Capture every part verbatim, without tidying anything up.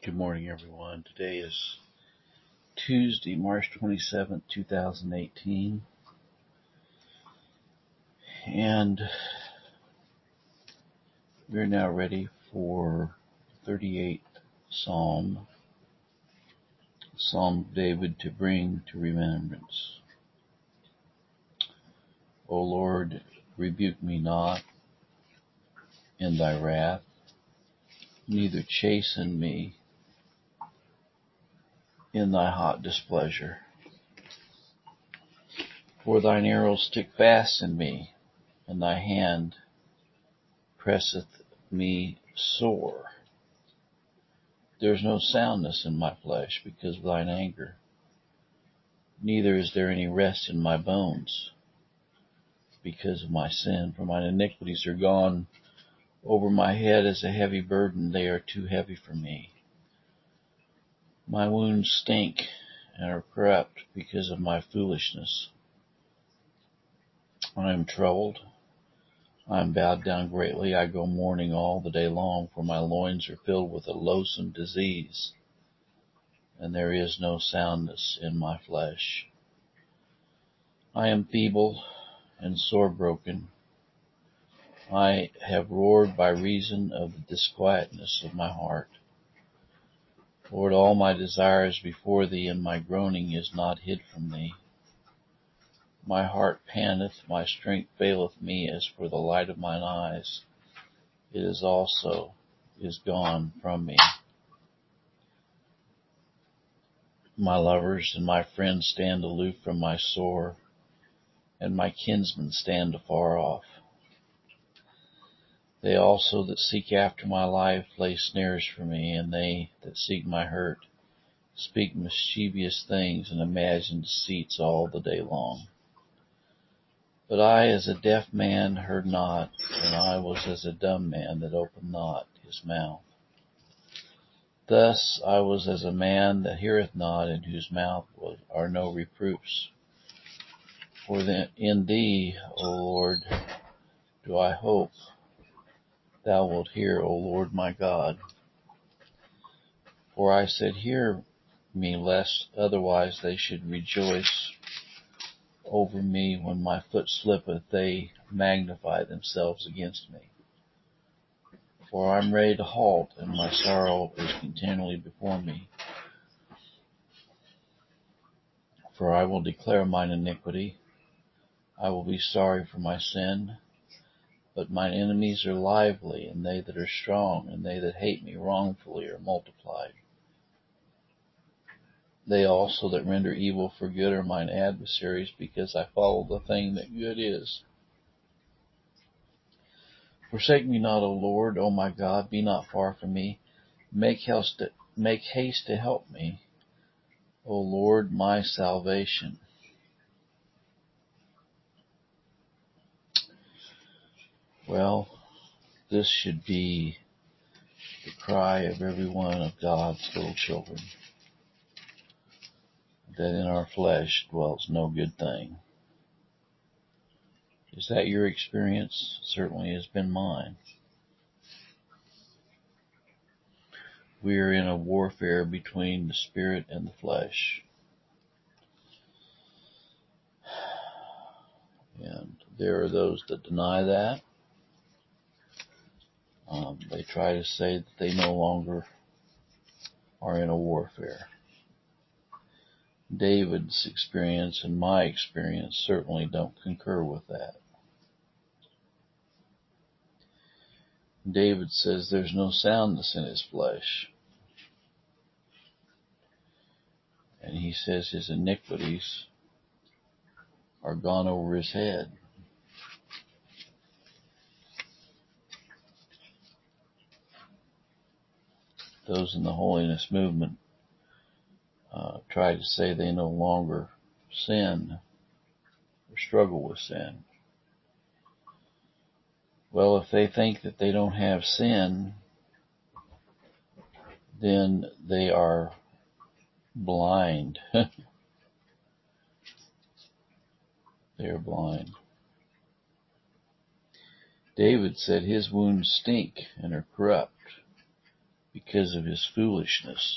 Good morning, everyone. Today is Tuesday, March twenty-seventh, two thousand eighteen, and we're now ready for the thirty-eighth Psalm, Psalm of David, to bring to remembrance. O Lord, rebuke me not in thy wrath, neither chasten me in thy hot displeasure. For thine arrows stick fast in me, and thy hand presseth me sore. There is no soundness in my flesh because of thine anger, neither is there any rest in my bones because of my sin. For mine iniquities are gone over my head as a heavy burden, they are too heavy for me. My wounds stink and are corrupt because of my foolishness. I am troubled, I am bowed down greatly, I go mourning all the day long, for my loins are filled with a loathsome disease, and there is no soundness in my flesh. I am feeble and sore broken. I have roared by reason of the disquietness of my heart. Lord, all my desire is before thee, and my groaning is not hid from thee. My heart panteth, my strength faileth me, as for the light of mine eyes. It is also is gone from me. My lovers and my friends stand aloof from my sore, and my kinsmen stand afar off. They also that seek after my life lay snares for me, and they that seek my hurt speak mischievous things and imagine deceits all the day long. But I, as a deaf man, heard not, and I was as a dumb man that opened not his mouth. Thus I was as a man that heareth not, in whose mouth are no reproofs. For in thee, O Lord, do I hope. Thou wilt hear, O Lord my God. For I said, hear me, lest otherwise they should rejoice over me. When my foot slippeth, they magnify themselves against me. For I am ready to halt, and my sorrow is continually before me. For I will declare mine iniquity, I will be sorry for my sin. But mine enemies are lively, and they that are strong, and they that hate me wrongfully are multiplied. They also that render evil for good are mine adversaries, because I follow the thing that good is. Forsake me not, O Lord, O my God, be not far from me. Make haste to, make haste to help me, O Lord, my salvation. Well, this should be the cry of every one of God's little children, that in our flesh dwells no good thing. Is that your experience? Certainly has been mine. We are in a warfare between the spirit and the flesh. And there are those that deny that. Um, they try to say that they no longer are in a warfare. David's experience and my experience certainly don't concur with that. David says there's no soundness in his flesh. And he says his iniquities are gone over his head. Those in the holiness movement uh, try to say they no longer sin or struggle with sin. Well, if they think that they don't have sin, then they are blind. They are blind. David said his wounds stink and are corrupt because of his foolishness.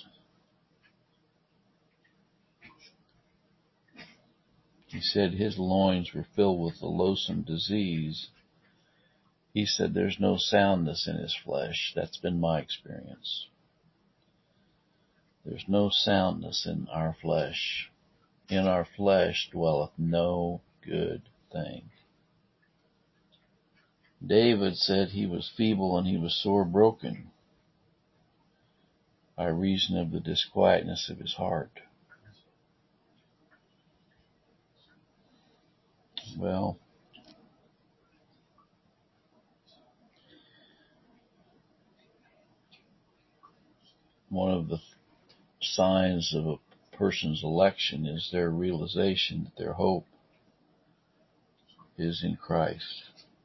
He said his loins were filled with a loathsome disease. He said there's no soundness in his flesh. That's been my experience. There's no soundness in our flesh. In our flesh dwelleth no good thing. David said he was feeble and he was sore broken by reason of the disquietness of his heart. Well, one of the signs of a person's election is their realization that their hope is in Christ.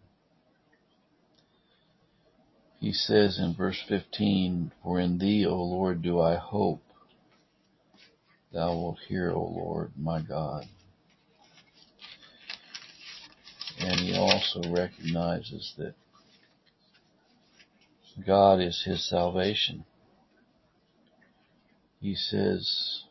He says in verse fifteen, "For in thee, O Lord, do I hope. Thou wilt hear, O Lord, my God." And he also recognizes that God is his salvation. He says,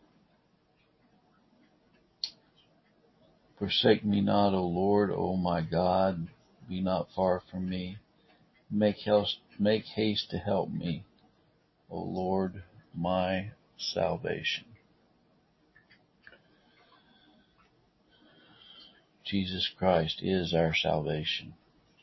"Forsake me not, O Lord, O my God, be not far from me. Make haste, make haste to help me, O Lord, my salvation." Jesus Christ is our salvation.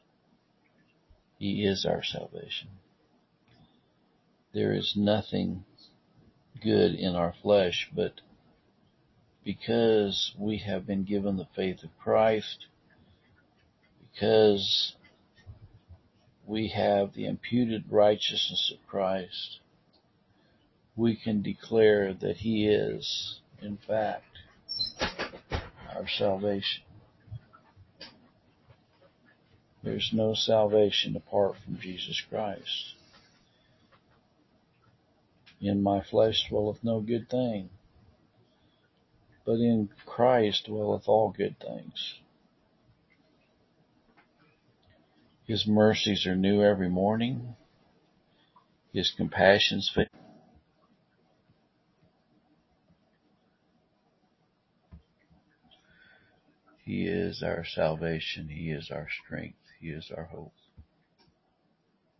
He is our salvation. There is nothing good in our flesh, but because we have been given the faith of Christ, because we have the imputed righteousness of Christ, we can declare that He is, in fact, our salvation. There's no salvation apart from Jesus Christ. In my flesh dwelleth no good thing, but in Christ dwelleth all good things. His mercies are new every morning. His compassions fail. He is our salvation. He is our strength. He is our hope.